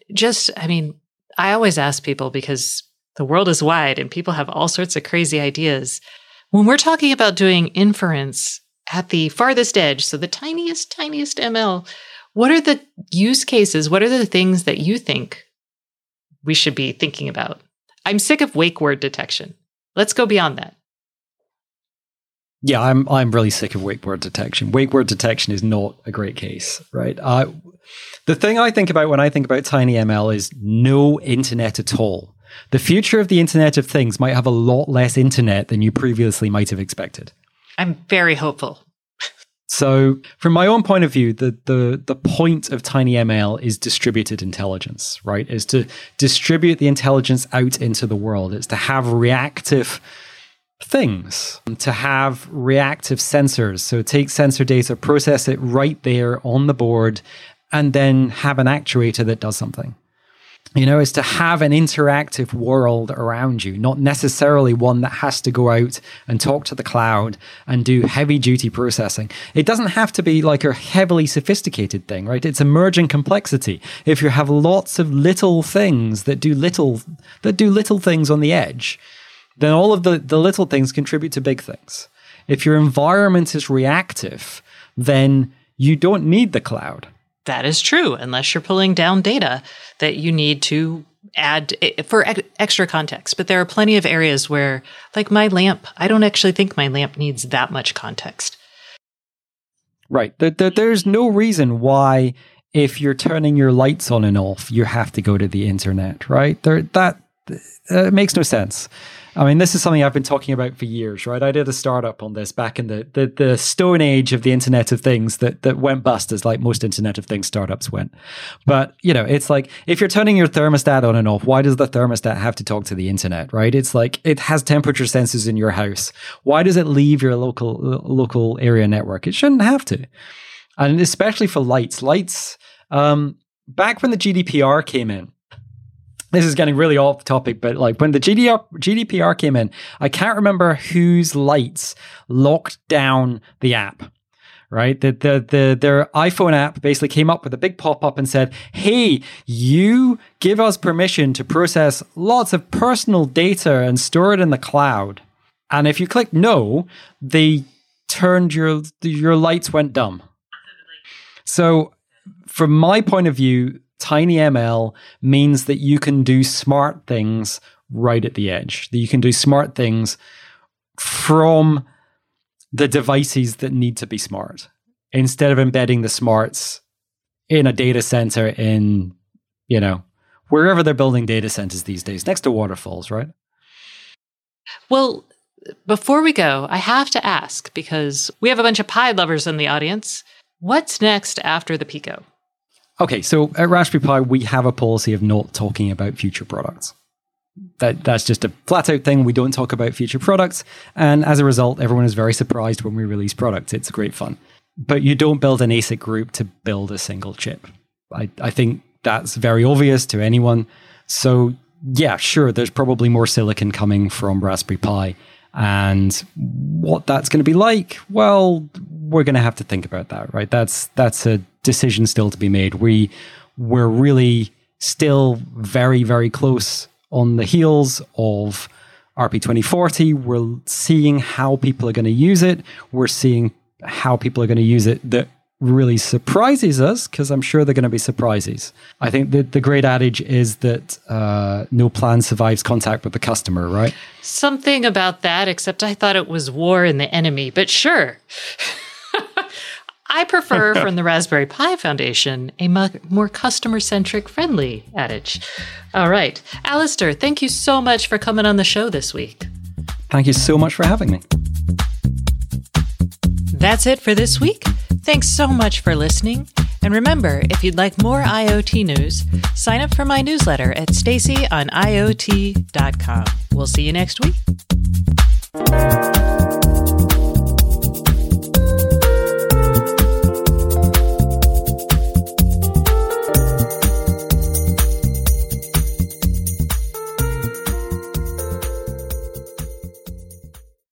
I always ask people, because the world is wide and people have all sorts of crazy ideas. When we're talking about doing inference at the farthest edge, so the tiniest ML, what are the use cases? What are the things that you think we should be thinking about? I'm sick of wake word detection. Let's go beyond that. Yeah, I'm really sick of wake word detection. Wake word detection is not a great case, right? The thing I think about when I think about TinyML is no internet at all. The future of the Internet of Things might have a lot less internet than you previously might have expected. I'm very hopeful. So from my own point of view, the point of TinyML is distributed intelligence, right? Is to distribute the intelligence out into the world. It's to have reactive things, to have reactive sensors. So take sensor data, process it right there on the board, and then have an actuator that does something. Is to have an interactive world around you, not necessarily one that has to go out and talk to the cloud and do heavy duty processing. It doesn't have to be like a heavily sophisticated thing, right? It's emerging complexity. If you have lots of little things that do little things on the edge, then all of the little things contribute to big things. If your environment is reactive, then you don't need the cloud. That is true, unless you're pulling down data that you need to add for extra context. But there are plenty of areas where, like my lamp, I don't actually think my lamp needs that much context. Right. There's no reason why, if you're turning your lights on and off, you have to go to the internet, right? That makes no sense. I mean, this is something I've been talking about for years, right? I did a startup on this back in the stone age of the Internet of Things that went bust, as like most Internet of Things startups went. But, it's like, if you're turning your thermostat on and off, why does the thermostat have to talk to the internet, right? It's like, it has temperature sensors in your house. Why does it leave your local area network? It shouldn't have to. And especially for lights. Back when the GDPR came in, this is getting really off topic, but like when the GDPR came in, I can't remember whose lights locked down the app, right? Their iPhone app basically came up with a big pop-up and said, hey, you give us permission to process lots of personal data and store it in the cloud. And if you click no, they turned your lights went dumb. So from my point of view, TinyML means that you can do smart things right at the edge, that you can do smart things from the devices that need to be smart. instead of embedding the smarts in a data center in, wherever they're building data centers these days, next to waterfalls, right? Well, before we go, I have to ask, because we have a bunch of Pi lovers in the audience, what's next after the Pico? Okay, so at Raspberry Pi, we have a policy of not talking about future products. That's just a flat-out thing. We don't talk about future products. And as a result, everyone is very surprised when we release products. It's great fun. But you don't build an ASIC group to build a single chip. I think that's very obvious to anyone. So yeah, sure, there's probably more silicon coming from Raspberry Pi. And what that's going to be like, well, we're going to have to think about that, right? That's a decision still to be made. We're really still very, very close on the heels of RP2040. We're seeing how people are going to use it. We're seeing how people are going to use it that really surprises us, because I'm sure they're going to be surprises. I think that the great adage is that no plan survives contact with the customer, right? Something about that, except I thought it was war in the enemy, but sure. I prefer from the Raspberry Pi Foundation a more customer-centric friendly adage. All right. Alistair, thank you so much for coming on the show this week. Thank you so much for having me. That's it for this week. Thanks so much for listening. And remember, if you'd like more IoT news, sign up for my newsletter at stacyoniot.com. We'll see you next week.